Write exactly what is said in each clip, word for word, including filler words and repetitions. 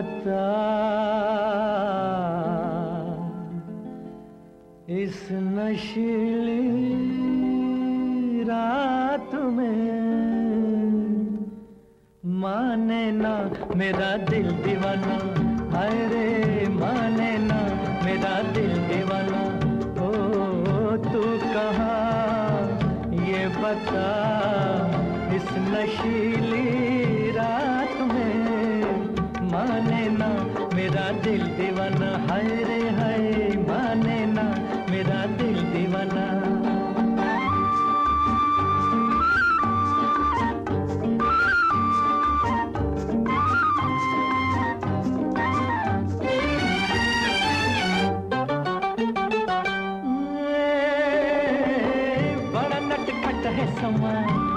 बता इस नशीली रात में माने ना मेरा दिल दीवाना, हाय रे माने ना मेरा दिल दीवाना। ओ तू कहाँ ये बता इस नशीली रात में माने ना मेरा दिल दीवाना, हाय रे हाय माने ना मेरा दिल दीवाना। बड़ा नटखट है समा,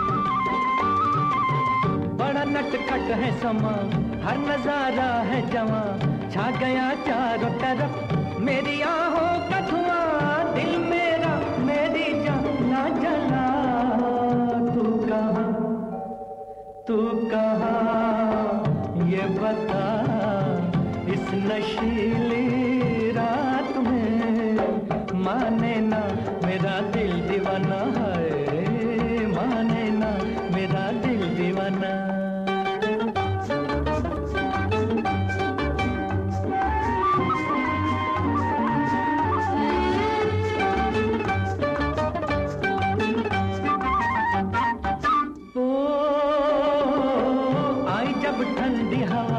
बड़ा नटखट है समा, हर नजारा है जवां, छा गया चारों तरफ मेरी आहों का धुआं, दिल मेरा मेरी जान ना जला। तू कहाँ तू कहाँ ये बता इस नशीली रात में माने ना मेरा दिल दीवाना, है माने ना मेरा दिल दीवाना। ठंडी हवा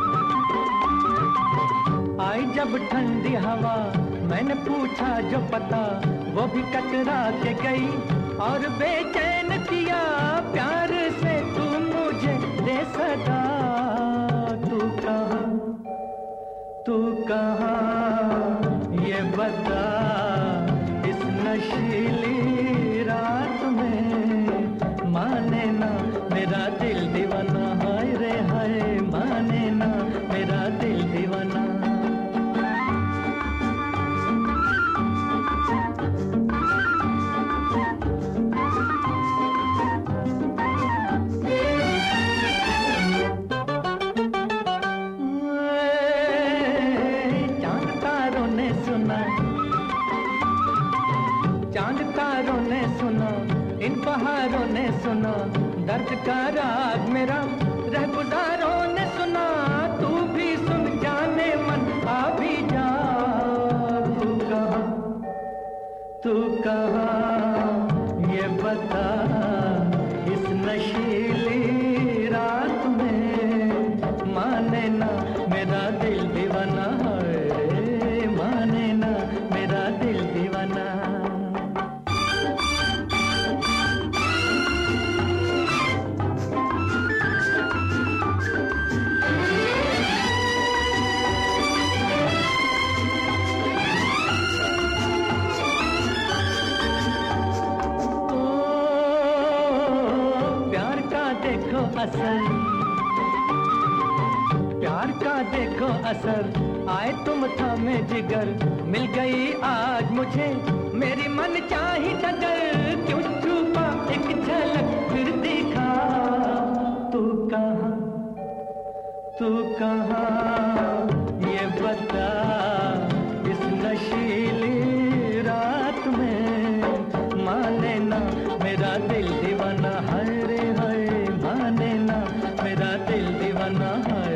आई जब ठंडी हवा, मैंने पूछा जो पता वो भी कतरा के गई, और बेचैन किया प्यार से तू मुझे दे सदा। तू कहाँ तू कहाँ ये बता इस नशीली रात में माने ना मेरा दिल दीवाना, हाय रे हाय माने ना मेरा दिल दीवाना। चांद तारों ने सुना, चांद तारों ने सुना, इन पहाड़ों ने सुना दर्द का राग मेरा, रहगुजारों ने सुना तू भी सुन जाने मन आ भी जा। तू कहाँ तू कहाँ ये बता इस नशीली रात में माने ना मेरा दिल दीवाना, है माने ना मेरा दिल दीवाना। असर प्यार का देखो असर, आए तुम थामे जिगर, मिल गई आज मुझे मेरी मन चाही नजर, क्यों छुपा एक झलक फिर दिखा। तू कहाँ तू कहाँ ये बता इस नशीली रात में माने ना मेरा दिल दीवाना, हाय रे हाय माने ना मेरा दिल दीवाना है।